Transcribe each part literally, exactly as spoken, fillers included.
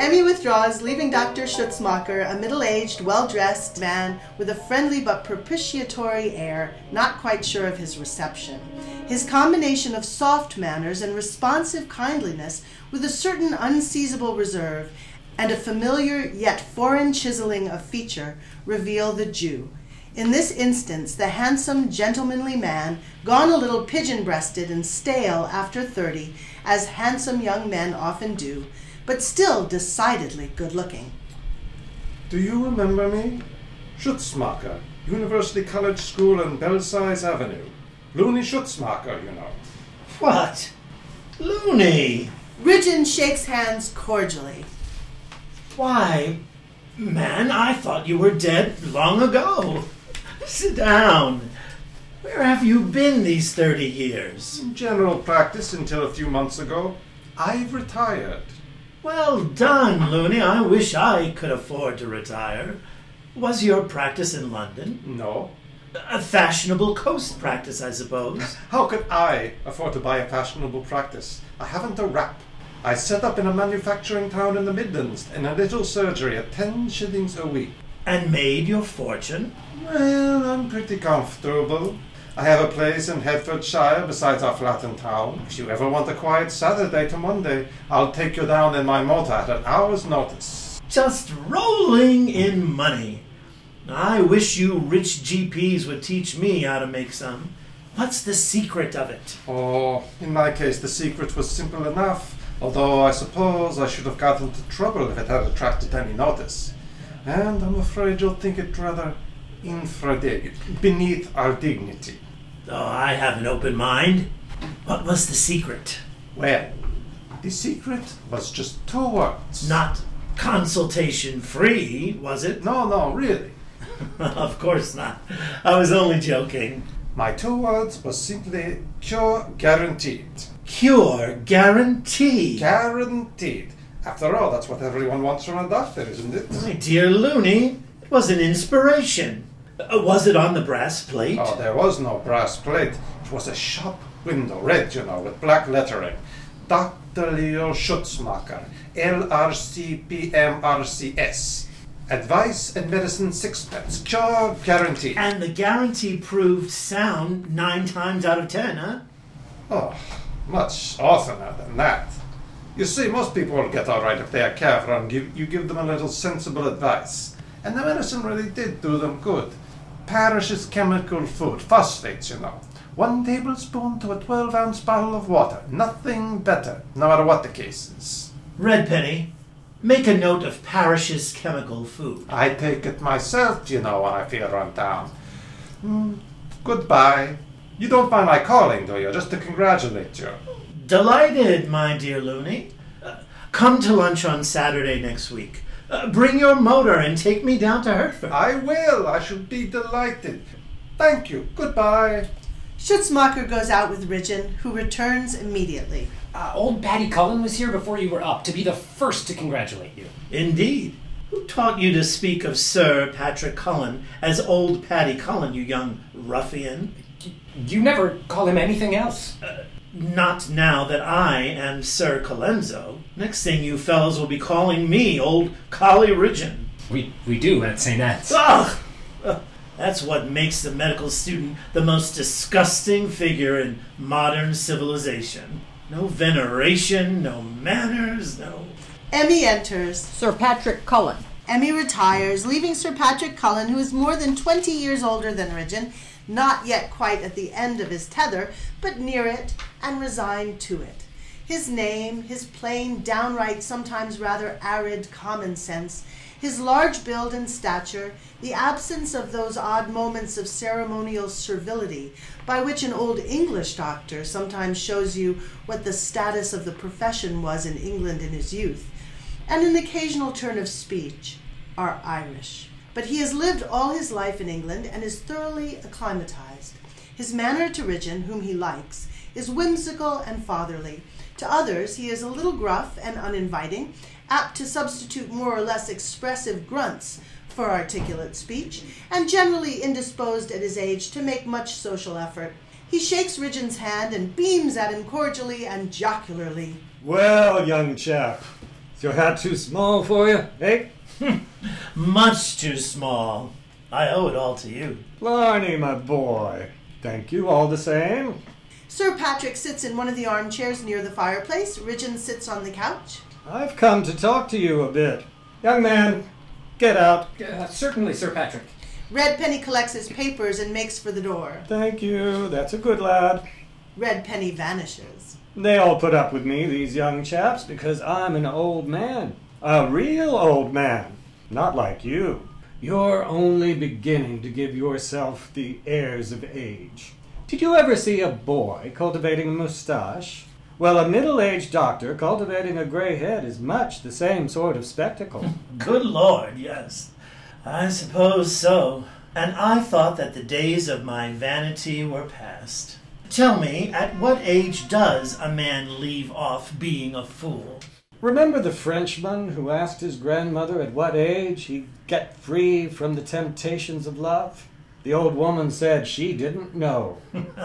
Emmy withdraws, leaving Doctor Schutzmacher, a middle-aged, well-dressed man with a friendly but propitiatory air, not quite sure of his reception. His combination of soft manners and responsive kindliness with a certain unseizable reserve and a familiar yet foreign chiseling of feature reveal the Jew. In this instance, the handsome, gentlemanly man, gone a little pigeon-breasted and stale after thirty, as handsome young men often do, but still decidedly good-looking. Do you remember me? Schutzmacher, University College School on Belsize Avenue. Looney Schutzmacher, you know. What? Looney? Ridgeon shakes hands cordially. Why, man, I thought you were dead long ago. Sit down. Where have you been these thirty years? In general practice until a few months ago. I've retired. Well done, Looney. I wish I could afford to retire. Was your practice in London? No. A fashionable coast practice, I suppose. How could I afford to buy a fashionable practice? I haven't a rap. I set up in a manufacturing town in the Midlands in a little surgery at ten shillings a week. And made your fortune? Well, I'm pretty comfortable. I have a place in Hertfordshire besides our flat in town. If you ever want a quiet Saturday to Monday, I'll take you down in my motor at an hour's notice. Just rolling in money. I wish you rich G Ps would teach me how to make some. What's the secret of it? Oh, in my case, the secret was simple enough. Although I suppose I should have got into trouble if it had attracted any notice. And I'm afraid you'll think it rather infra-dig, beneath our dignity. Oh, I have an open mind. What was the secret? Well, the secret was just two words. Not consultation free, was it? No, no, really. Of course not. I was only joking. My two words was simply cure guaranteed. Cure guaranteed. Guaranteed. After all, that's what everyone wants from a doctor, isn't it? My dear Looney, it was an inspiration. Uh, was it on the brass plate? Oh, there was no brass plate. It was a shop window, red, you know, with black lettering. Doctor Leo Schutzmacher, L R C P M R C S. Advice and medicine sixpence. Cure guaranteed. And the guarantee proved sound nine times out of ten, huh? Oh, much oftener than that. You see, most people will get all right if they are careful and give, you give them a little sensible advice. And the medicine really did do them good. Parrish's chemical food, phosphates, you know. One tablespoon to a twelve-ounce bottle of water. Nothing better, no matter what the case is. Redpenny, make a note of Parrish's chemical food. I take it myself, you know, when I feel run down. Mm, goodbye. You don't mind my calling, do you? Just to congratulate you. Delighted, my dear Looney. Uh, come to lunch on Saturday next week. Uh, bring your motor and take me down to Hertford. I will. I shall be delighted. Thank you. Goodbye. Schutzmacher goes out with Ridgeon, who returns immediately. Uh, old Paddy Cullen was here before you were up to be the first to congratulate you. Indeed. Who taught you to speak of Sir Patrick Cullen as old Paddy Cullen, you young ruffian? You never call him anything else. Uh, not now that I am Sir Colenso. Next thing you fellows will be calling me old Collie Ridgeon. We we do at Saint Anne's. Ugh! Uh, that's what makes the medical student the most disgusting figure in modern civilization. No veneration, no manners, no... Emmy enters. Sir Patrick Cullen. Emmy retires, leaving Sir Patrick Cullen, who is more than twenty years older than Ridgeon, not yet quite at the end of his tether, but near it, and resigned to it. His name, his plain, downright, sometimes rather arid common sense, his large build and stature, the absence of those odd moments of ceremonial servility by which an old English doctor sometimes shows you what the status of the profession was in England in his youth, and an occasional turn of speech, are Irish. But he has lived all his life in England and is thoroughly acclimatized. His manner to Ridgeon, whom he likes, is whimsical and fatherly. To others he is a little gruff and uninviting, apt to substitute more or less expressive grunts for articulate speech, and generally indisposed at his age to make much social effort. He shakes Ridgeon's hand and beams at him cordially and jocularly. Well, young chap, Is your hat too small for you, eh? Much too small. I owe it all to you. Blarney, my boy. Thank you all the same. Sir Patrick sits in one of the armchairs near the fireplace. Ridgeon sits on the couch. I've come to talk to you a bit. Young man, get out. Uh, certainly, Sir Patrick. Redpenny collects his papers and makes for the door. Thank you. That's a good lad. Redpenny vanishes. They all put up with me, these young chaps, because I'm an old man. A real old man. Not like you. You're only beginning to give yourself the airs of age. Did you ever see a boy cultivating a moustache? Well, a middle-aged doctor cultivating a gray head is much the same sort of spectacle. Good Lord, yes. I suppose so. And I thought that the days of my vanity were past. Tell me, at what age does a man leave off being a fool? Remember the Frenchman who asked his grandmother at what age he'd get free from the temptations of love? The old woman said she didn't know.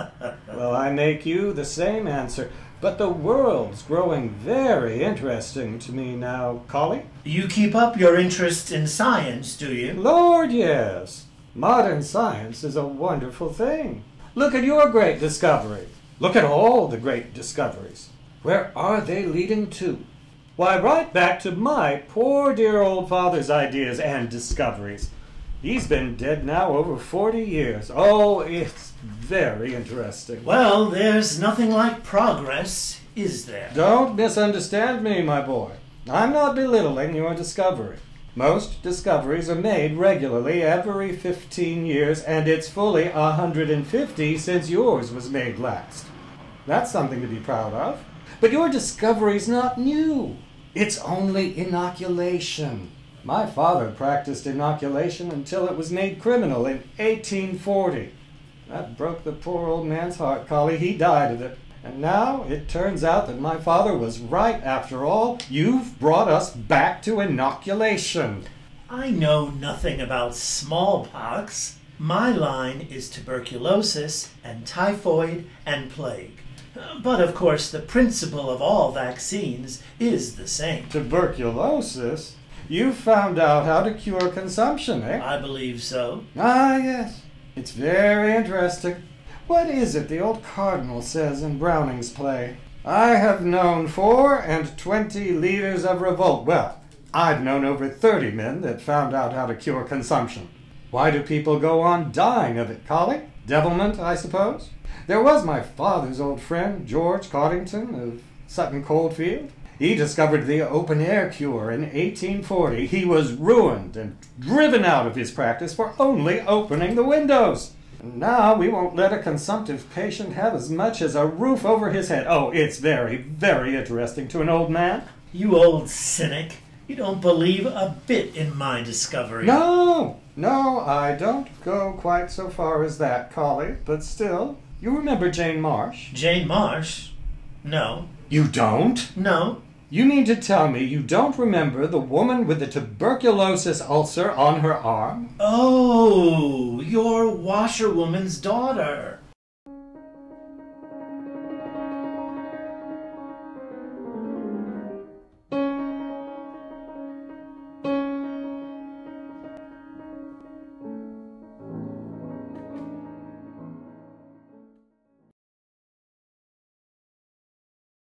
Well, I make you the same answer. But the world's growing very interesting to me now, Collie. You keep up your interest in science, do you? Lord, yes. Modern science is a wonderful thing. Look at your great discovery. Look at all the great discoveries. Where are they leading to? Why, right back to my poor dear old father's ideas and discoveries. He's been dead now over forty years. Oh, it's very interesting. Well, there's nothing like progress, is there? Don't misunderstand me, my boy. I'm not belittling your discovery. Most discoveries are made regularly every fifteen years, and it's fully one hundred fifty since yours was made last. That's something to be proud of. But your discovery's not new. It's only inoculation. My father practiced inoculation until it was made criminal in eighteen forty. That broke the poor old man's heart, Collie. He died of it. And now it turns out that my father was right after all. You've brought us back to inoculation. I know nothing about smallpox. My line is tuberculosis and typhoid and plague. But of course the principle of all vaccines is the same. Tuberculosis? You found out how to cure consumption, eh? I believe so. Ah, yes. It's very interesting. What is it the old cardinal says in Browning's play? I have known four and twenty leaders of revolt. Well, I've known over thirty men that found out how to cure consumption. Why do people go on dying of it, Collie? Devilment, I suppose? There was my father's old friend, George Coddington of Sutton Coldfield. He discovered the open-air cure in eighteen forty. He was ruined and driven out of his practice for only opening the windows. And now we won't let a consumptive patient have as much as a roof over his head. Oh, it's very, very interesting to an old man. You old cynic. You don't believe a bit in my discovery. No, no, I don't go quite so far as that, Collie. But still, you remember Jane Marsh? Jane Marsh? No. You don't? No. You mean to tell me you don't remember the woman with the tuberculosis ulcer on her arm? Oh, your washerwoman's daughter.